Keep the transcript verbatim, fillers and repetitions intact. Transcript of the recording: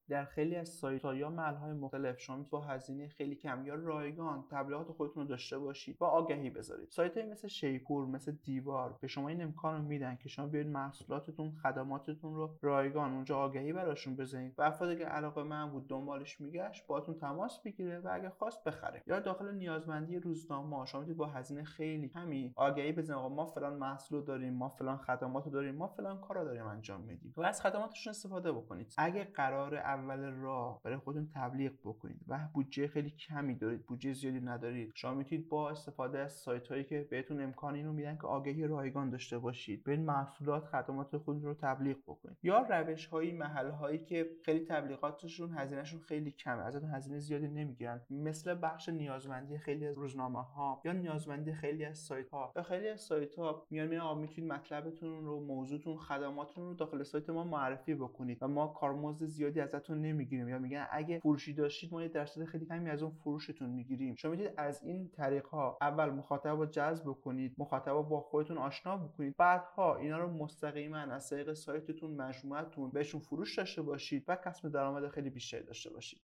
در خیلی از سایت‌ها یا محل‌های مختلف شما با هزینه خیلی کم یا رایگان تبلیغات خودتون رو داشته باشید و آگهی بذارید. سایت‌های مثل شیپور، مثل دیوار به شما این امکان رو میدن که شما بیاید محصولاتتون، خدماتتون رو رایگان اونجا آگهی براشون بزنید و افرادی که علاقه‌مند بود دنبالش میگشت باهاتون تماس بگیره و اگه خواست بخره. یا داخل نیازمندی روزنامه شما میتونید با هزینه خیلی کمی آگهی بزنید آقا ما فلان محصول داریم، ما فلان خدماتو داریم، ما فلان کارا داریم انجام میدیم و از خدماتشون استفاده بکنید. اگه قرار اول راه برای خودتون تبلیغ بکنید و بودجه خیلی کمی دارید، بودجه زیادی ندارید، شما میتونید با استفاده از سایت‌هایی که بهتون امکان اینو میدن که آگهی رایگان داشته باشید، برید محصولات، خدمات خودتون رو تبلیغ بکنید. یا روش‌های محل‌هایی که خیلی تبلیغاتشون هزینه‌شون خیلی کمه، ازتون هزینه زیادی نمیگیرن، مثل بخش نیازمندی خیلی از روزنامه‌ها یا نیازمندی خیلی از سایت‌ها. یا خیلی از سایت‌ها میان میگن آقا میتونید مطلبتون رو، موضوعتون، خدماتتون رو داخل سایت ما معرفی بکنید و ما کارمزد زیادی ازتون نمیگیریم، یا میگن اگه فروشی داشتید ما یه درصد خیلی کمی از اون فروشتون میگیریم. شما میتونید از این طریق‌ها اول مخاطب رو جذب کنید، مخاطب رو با خودتون آشنا بکنید، بعدها اینا رو مستقیما از طریق سایتتون، مجموعه‌تون بهشون فروش داشته باشید و کسب درآمد خیلی بیشتری داشته باشید.